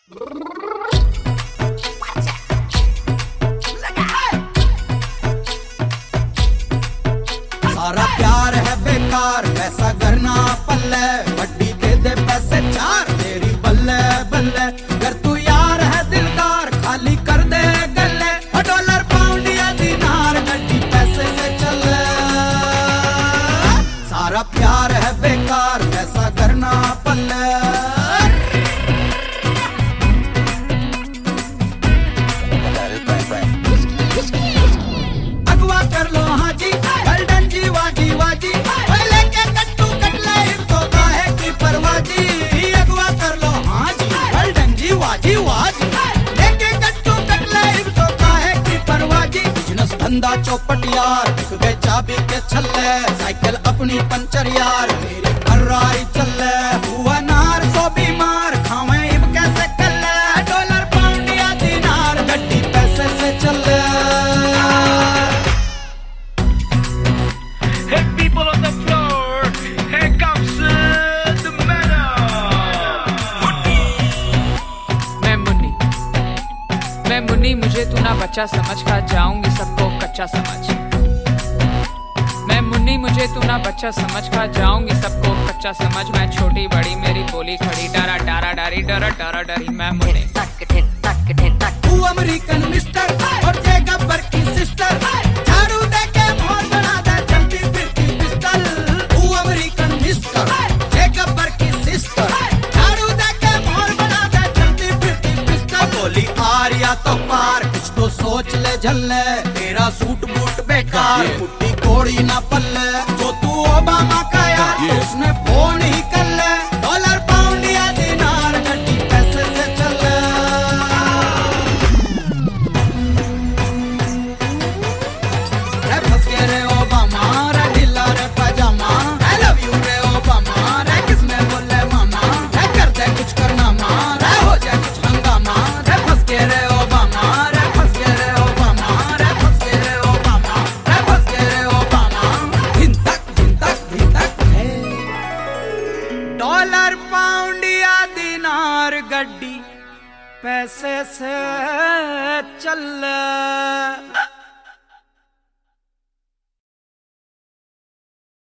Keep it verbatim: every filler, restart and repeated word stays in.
सारा प्यार है बेकार, पैसा करना पल्ले, वड्डी दे दे पैसे चार तेरी बल्ले बल्ले। अगर तू यार है दिलदार खाली कर दे गल्ले, डॉलर पाउंड या दिनार गड्डी पैसे से चले। सारा प्यार है बेकार, पैसा करना पल्ले। अगवा कर लो हाँ जी गोल्डन जी वाजी वाजी, लेके कट्टू कटले इनको काहे की परवाजी। अगवा कर लो हाँ जी गोल्डन जी वाजी वाजी, लेके कट्टू कटले इनको काहे की परवाजी। बिजनेस धंधा चौपट यार, बिक गए चाबी के छल्ले, साइकिल अपनी पंचर यार मेरी फर्रारी चले। हुआ नार सो बीमार खावे इब कैसे कल्ले, डॉलर पाउंड या दिनार गड्डी पैसे से चले। Hey people on the floor, here comes uh, the metal. मैं मुन्नी, मैं मुन्नी, मुझे तू ना बच्चा समझ, खा जाऊंगी सबको कच्चा समझ। मैं मुन्नी, मुझे तू ना बच्चा समझ, खा जाऊंगी सबको कच्चा समझ। मैं छोटी बड़ी मेरी बोली खड़ी, डरा डरा डरी डरा डरा डरी। मैं मुन्नी तू अमेरिकन मिस्टर और जे गब्बर की सिस्टर, झाड़ू दे के मोहर बना दे चलती फिरती पिस्टल। तू अमेरिकन मिस्टर जे गब्बर की सिस्टर, झाड़ू दे के मोहर बना दे चलती फिरती पिस्टल। बोली आर या तो पार कुछ तो सोच ले झल्ले, तेरा सूट बूट बेकार कुट्टी कोड़ी ना पल्ले। जो तू ओबामा का यार तो उसने फोन ही कर ले, डॉलर पाउंड या दिनार गड्डी पैसे से चले। रे फंस गए रे ओबामा, रे ढीला रे पजामा, आई लव यू रे ओबामा, रे किसने बोले मामा, रे कर दे कुछ करना मा, रे हो जाए कुछ हंगामा। रे फंस गए रे ओबामा, रे फंस गए रे ओबामा, रे फंस गए रे ओबामा, रे फंस गए रे ओबामा। दिन तक दिन तक दिन तक है, डॉलर पाउंड या दिनार गड्डी पैसे से चल।